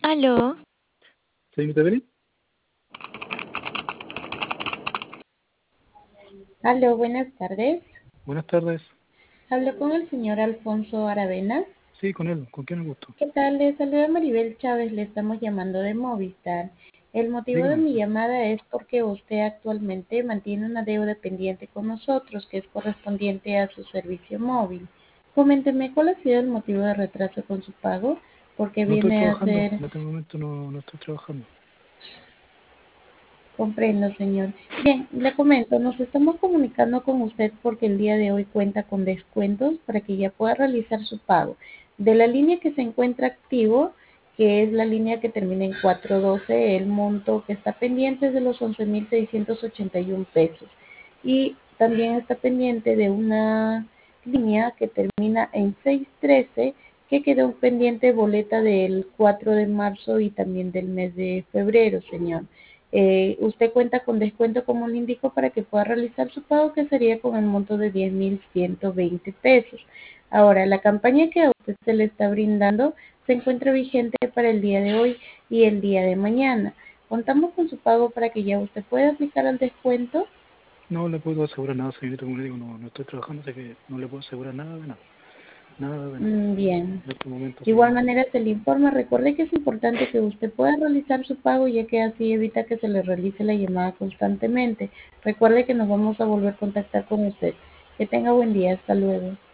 Aló, Señorita Evelyn, Aló, buenas tardes. buenas tardes. Hablo con el señor Alfonso Aravena. Sí, con él, ¿con quién el gusto? ¿Qué tal? Le saluda Maribel Chávez, le estamos llamando de Movistar. El motivo de Dígame. mi llamada es porque usted actualmente mantiene una deuda pendiente con nosotros que es correspondiente a su servicio móvil. Coménteme cuál ha sido el motivo de retraso con su pago, porque No estoy viene a trabajando, ser. en este momento no estoy trabajando. Comprendo, señor. Bien, le comento, nos estamos comunicando con usted porque el día de hoy cuenta con descuentos para que ya pueda realizar su pago. De la línea que se encuentra activo, que es la línea que termina en 412, el monto que está pendiente es de los 11.681 pesos. Y también está pendiente de una línea que termina en 613, que quedó pendiente boleta del 4 de marzo y también del mes de febrero, señor. Usted cuenta con descuento, como le indico, para que pueda realizar su pago, que sería con el monto de 10.120 pesos. Ahora, la campaña que a usted se le está brindando se encuentra vigente para el día de hoy y el día de mañana. Contamos con su pago para que ya usted pueda aplicar el descuento. No le puedo asegurar nada, señorita, como le digo, no estoy trabajando, así que no le puedo asegurar nada de nada. Nada de nada. Bien. En este momento, De así que igual no. manera se le informa, recuerde que es importante que usted pueda realizar su pago, ya que así evita que se le realice la llamada constantemente. Recuerde que nos vamos a volver a contactar con usted. Que tenga buen día, hasta luego.